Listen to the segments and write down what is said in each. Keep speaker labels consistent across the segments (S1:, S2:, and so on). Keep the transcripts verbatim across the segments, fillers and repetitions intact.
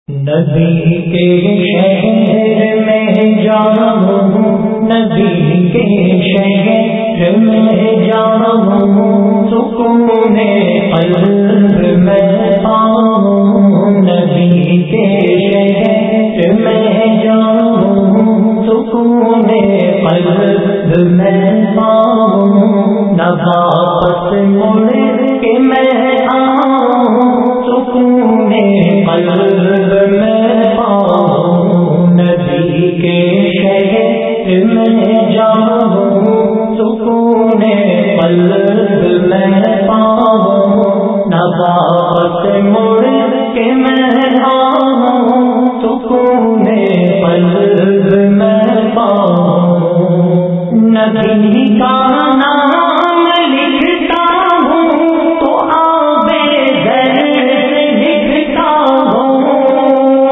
S1: نبی کے شہر میں جاؤں، نبی کے شہر میں جاؤں، سکون قلب میں پاؤں، نبی کے شہر میں جاؤں، سکون قلب میں پاؤں، نہ واپس مڑ کے میں آؤں، سکون قلب میں پاؤں، نبی کے شہر میں جاؤں، سکون قلب میں پاؤں، نہ واپس مڑ کے میں آؤں، سکون قلب میں پاؤں، نبی کا نام لکھتا ہوں تو آبے در سے لکھتا ہوں،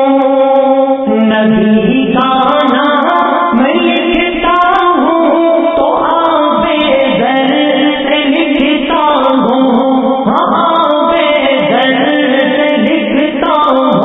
S1: نبی کا نام لکھتا ہوں تو آبے در سے لکھتا ہوں، آبے در سے لکھتا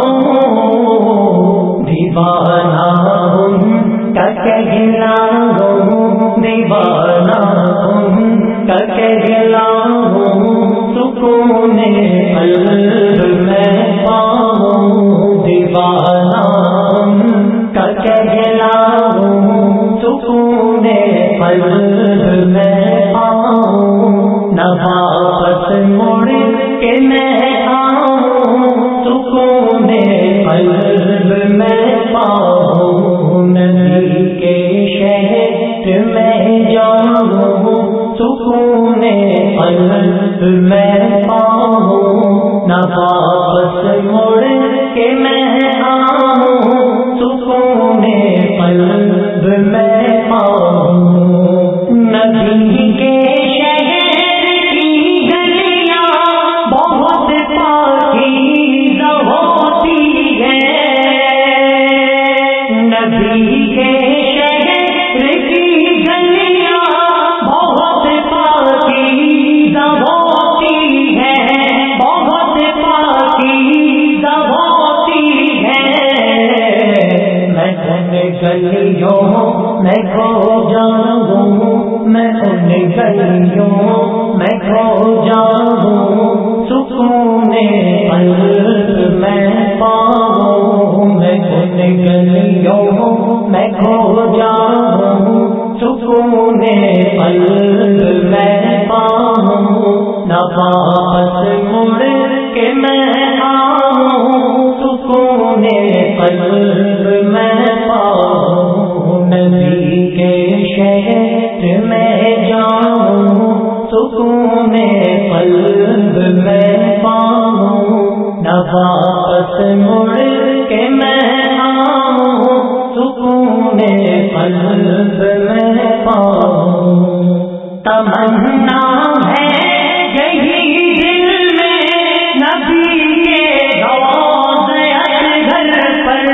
S1: ہوں، دیوانہ ہوں کا کہنا ہوں، دیوانہ ہوں کا کہنا ہوں، سکون قلب میں پاؤں، دیوانہ ہوں کا کہنا ہوں، سکون قلب میں پاؤں، نہ واپس مڑ کے میں آؤں، سکون قلب میں پاؤں، نبی کے شہر میں جاؤں، سکون قلب میں پاؤں، نہ واپس مڑ کے میں آؤں، سکون قلب میں پاؤں، نبی کے شہر کی گلیاں بہت پاکیزہ ہوتی ہیں، نبی کے شہر کی گلیاں بہت پاکیزہ ہوتی ہیں، بہت پاکیزہ ہوتی ہیں، میں ان گلیوں میں کھو جاؤں، میں ان گلیوں میں کھو جاؤں، سکون قلب میں پاؤں، میں ان گلیوں میں کھو جاؤں، سکون قلب میں پاؤں، نہ واپس مڑ کے میں آؤں، سکون قلب میں پاؤں، نبی کے شہر میں جاؤں، سکون قلب میں پاؤں، نہ واپس مڑ کے میں آؤں، سکون قلب میں پاؤں، تمنا ہے یہی دل میں نبی کے روضے اطہر پر،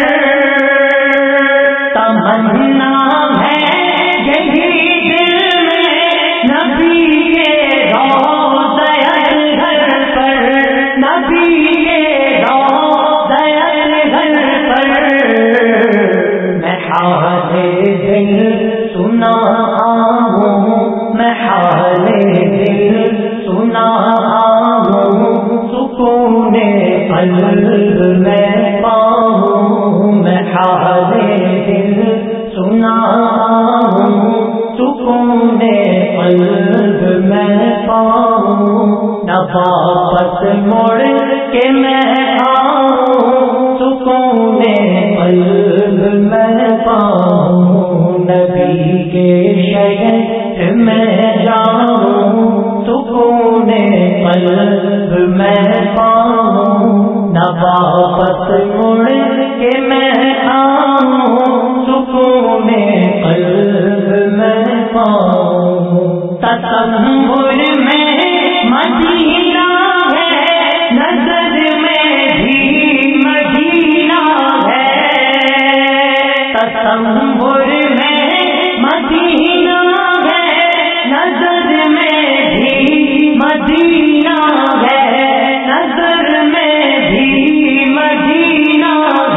S1: تمنا ہے یہی دل میں نبی کے روضے اطہر پر، نبی کے روضے اطہر پر، میں حال دل سنا ہوں، میں حال دل سنا ہوں، سکون قلب میں پاؤں، میں حال دل سنا ہوں، سکون قلب میں پاؤں، نہ واپس مڑ کے میں آؤں، سکون قلب میں پاؤں، نبی کے شہر میں جاؤں، سکون قلب میں پاؤں، نہ واپس مڑ کے میں آؤں، سکون قلب میں پاؤں، تصور میں مدینہ ہے، نظر میں بھی مدینہ ہے، تصور میں مدینہ ہے، نظر میں بھی مدینہ ہے، نظر میں بھی مدینہ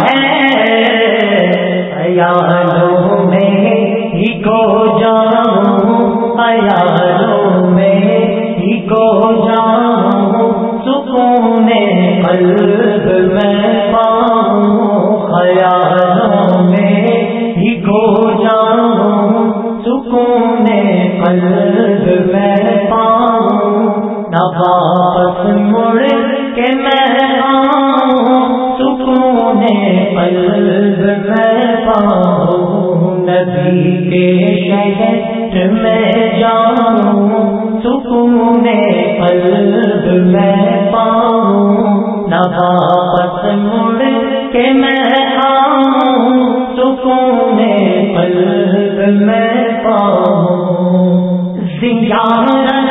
S1: خیالوں میں ہی کو جاؤں، خیالوں میں ہی کو جاؤں، سکون قلب میں پاؤں، خیالوں میں ہی کو جاؤں، سکون قلب میں پاؤں، نہ واپس مڑ کے میں آؤں، سکون قلب میں پاؤں، نبی کے شہر میں جاؤں، سکون قلب میں پاؤں، نہ واپس مڑ کے میں آؤں، سکون قلب میں پاؤں، زیارت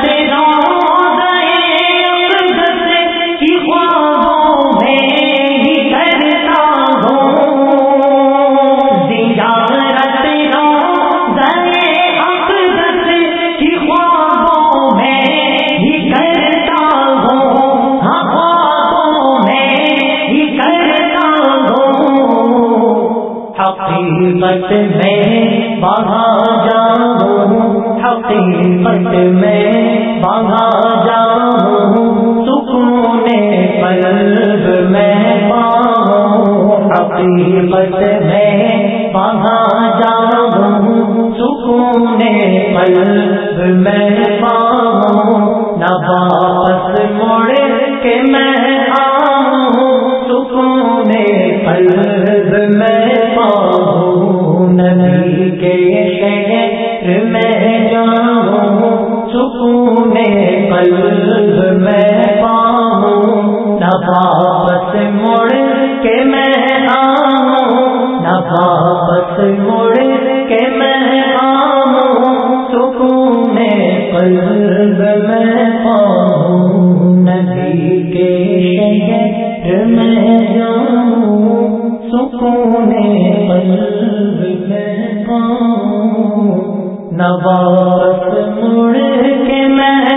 S1: حقیقت میں بہا جاؤں، حقیقت میں بہا جاؤں، سکون قلب میں پاؤں، حقیقت میں بہا جاؤں، سکون قلب میں پاؤں، نہ واپس مڑ کے میں آؤں، سکون قلب میں پاؤں، نبی کے شہر میں جاؤں، سکون قلب میں پاؤں، نہ واپس مڑ کے میں آؤں، نہ واپس مڑ کے میں آؤں، سکون قلب میں پاؤں، نبی کے شہر میں جاؤں، سکون قلب میں پاؤں، نہ واپس مڑ کے میں